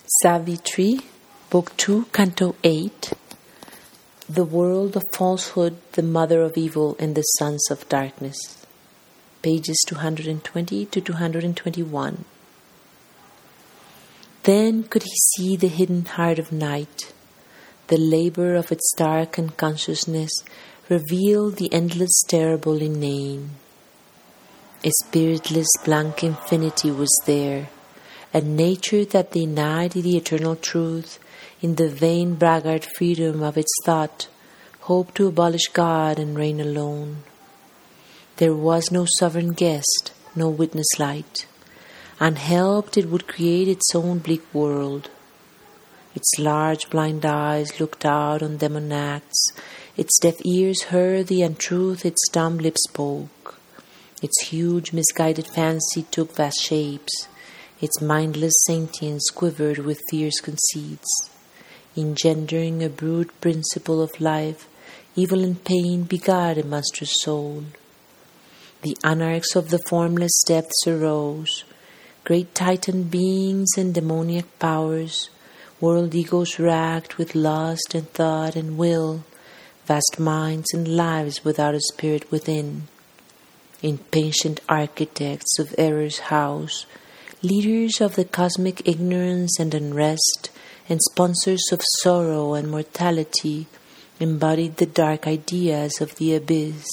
Savitri, Book 2, Canto 8. The world of falsehood, the mother of evil, and the sons of darkness. Pages 220 to 221. Then could he see the hidden heart of night. The labor of its dark unconsciousness revealed the endless terrible inane. A spiritless blank infinity was there, a nature that denied the eternal truth in the vain braggart freedom of its thought, hoped to abolish God and reign alone. There was no sovereign guest, no witness light. Unhelped, it would create its own bleak world. Its large blind eyes looked out on demon acts, its deaf ears heard the untruth its dumb lips spoke. Its huge misguided fancy took vast shapes, its mindless sentience quivered with fierce conceits. Engendering a brute principle of life, evil and pain begot a monstrous soul. The anarchs of the formless depths arose, great titan beings and demoniac powers, world egos racked with lust and thought and will, vast minds and lives without a spirit within. Impatient architects of error's house, leaders of the cosmic ignorance and unrest, and sponsors of sorrow and mortality, embodied the dark ideas of the abyss.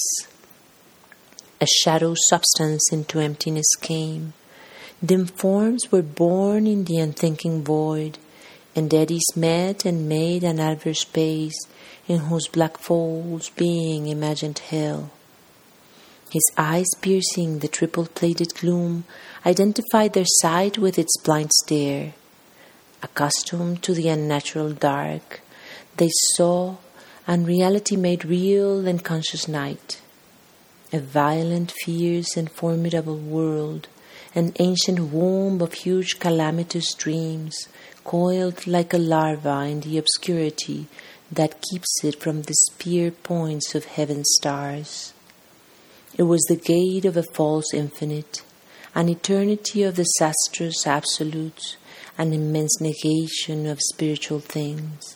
A shadow substance into emptiness came. Dim forms were born in the unthinking void, and eddies met and made an adverse space in whose black folds being imagined hell. His eyes piercing the triple-plated gloom identified their sight with its blind stare. Accustomed to the unnatural dark, they saw unreality made real and conscious night. A violent, fierce, and formidable world, an ancient womb of huge calamitous dreams, coiled like a larva in the obscurity that keeps it from the spear points of heaven's stars. It was the gate of a false infinite, an eternity of disastrous absolutes, an immense negation of spiritual things.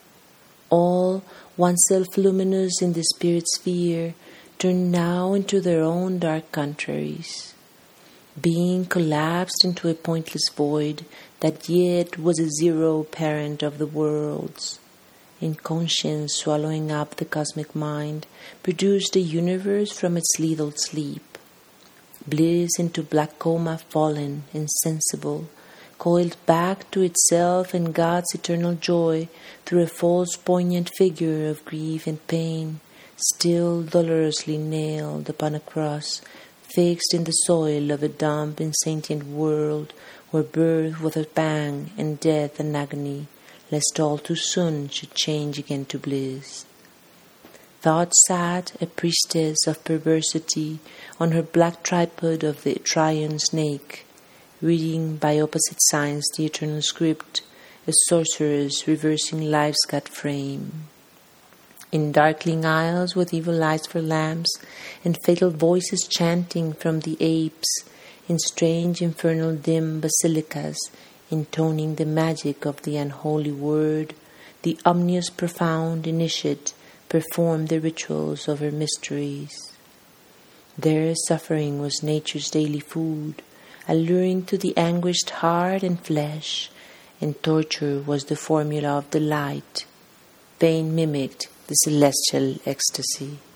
All, oneself luminous in the spirit sphere, turned now into their own dark contraries. Being collapsed into a pointless void that yet was a zero parent of the worlds. Inconscience swallowing up the cosmic mind produced a universe from its lethal sleep. Bliss into black coma fallen, insensible, coiled back to itself and God's eternal joy through a false poignant figure of grief and pain, still dolorously nailed upon a cross, fixed in the soil of a dumb insentient world where birth was a pang and death an agony, lest all too soon should change again to bliss. Thought sat, a priestess of perversity, on her black tripod of the Triune snake, reading by opposite signs the eternal script, a sorceress reversing life's god frame. In darkling aisles with evil eyes for lamps, and fatal voices chanting from the apes, in strange infernal dim basilicas, intoning the magic of the unholy word, the omnious profound initiate performed the rituals of her mysteries. Their suffering was nature's daily food, alluring to the anguished heart and flesh, and torture was the formula of delight. Pain mimicked the celestial ecstasy.